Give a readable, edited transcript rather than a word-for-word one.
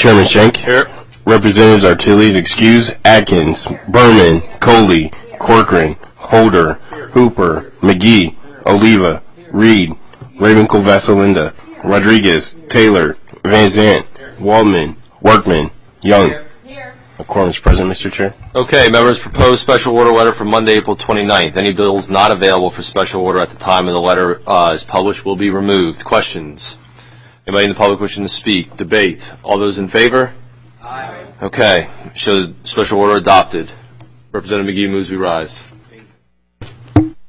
Chairman Schenk. Here. Representatives Artiles excused. Atkins, Berman, Coley, Corcoran, Holder, Hooper, McGee, Oliva, Reed, Ravencourt Vasalinda, Rodriguez, Taylor, Van Zant, Waldman, Workman, Young. A quorum is present, Mr. Chair. Okay, members, proposed special order letter for Monday, April 29th. Any bills not available for special order at the time of the letter is published will be removed. Questions? Anybody in the public wishing to speak? Debate? All those in favor? Aye. Okay, show the special order adopted. Representative McGee moves we rise.